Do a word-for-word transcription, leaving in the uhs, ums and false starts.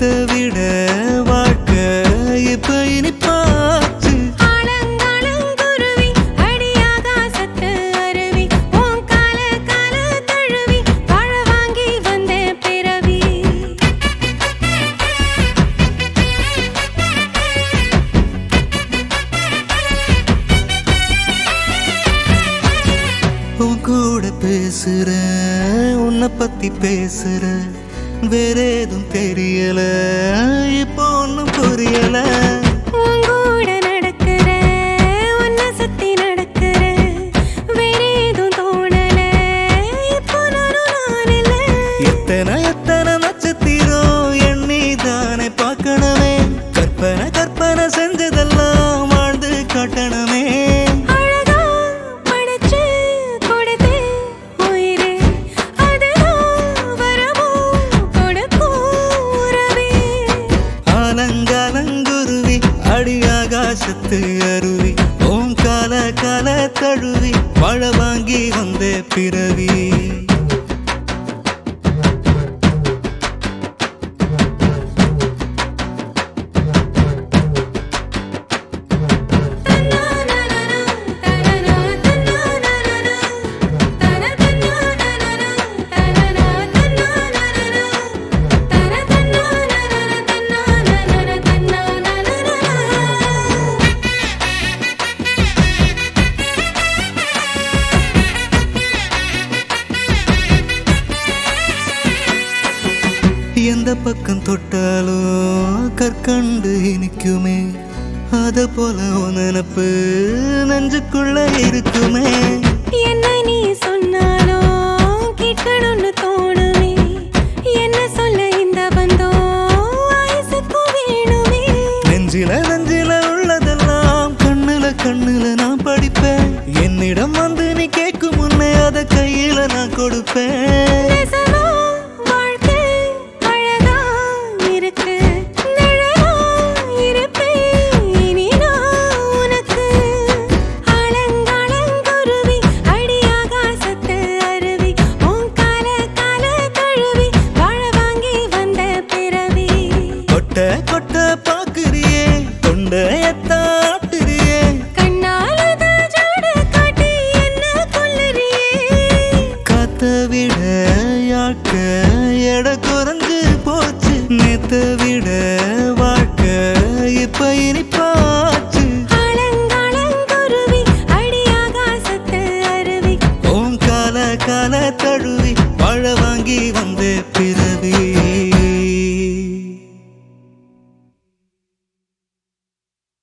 நேத்த விட வாழ்க்கை இப்ப இனிப்பாச்சு. ஆலங்காலங்குருவி அடியாகாசத்து அருவி உன் கால கால தழுவி வாழ வாங்கி வந்தேன் பிறவி. உன் கூட பேசுற உன்னை பத்தி பேசுற வேற ஏதும் தெரியல இப்போ ஒன்னும் புரியல. உன் கூட நடக்கிற உன்னை சுத்தி நடக்கிற வேற ஏதும் தோணல இப்போ நானும் நான் இல்ல. எத்தனை எத்தனை நட்சத்திரம் எண்ணி தானே பார்க்கணுமே. கற்பனை கற்பனை செஞ்சதெல்லாம் வாழ்ந்து காட்டணுமே. அழகா படைச்சு கொடுத்து உயிரே அதுதான் வரமோ கொடுக்கும் உறவே. ஆலங்காலங்குருவி அடியாகாசத்து அருவி ஓம் கால கால தழுவி வாழ வாங்கி வந்தே பிறவி. எந்த பக்கம் தொட்டாலும் கற்கண்டு இனிக்குமே. அத போல உன் நினப்பு நெஞ்சுக்குள்ள இருக்குமே. என்ன நீ சொன்னாலும் கேட்கணும்னு தோணுமே. என்ன சொல்ல இந்த பந்தம் ஆயுசுக்கு வேணுமே. நெஞ்சில நெஞ்சில உள்ளதெல்லாம் கண்ணுல கண்ணுல நான் படிப்பேன். என்னிடம் வந்து நீ கேட்கும் முன்னே அத கையில நான் கொடுப்பேன். நெசமா வாழ்க்கை அழகா இருக்கு நிழலா இருப்பேன் இனி நான் உனக்கு. ஆலங்காலங்குருவி அடியாகாசத்து அருவி உன் கால கால தழுவி வாழ வாங்கி வந்த பிறவி. கொட்ட கொட்ட பாக்குறியே தொண்டையத்தாட்டுறியே. கண்ணாலத ஜாடு காட்டி என்ன கொல்லுறியே. காத்த விட யாக்க எட குறைஞ்சு போச்சு. நேத்த விட வாழ்க்கை இப்ப இனிப்பாச்சு. ஆலங்காலங்குருவி அடியாகாசத்து அருவி ஓம் கால கால தழுவி வாழ வாங்கி வந்தே பிறவி.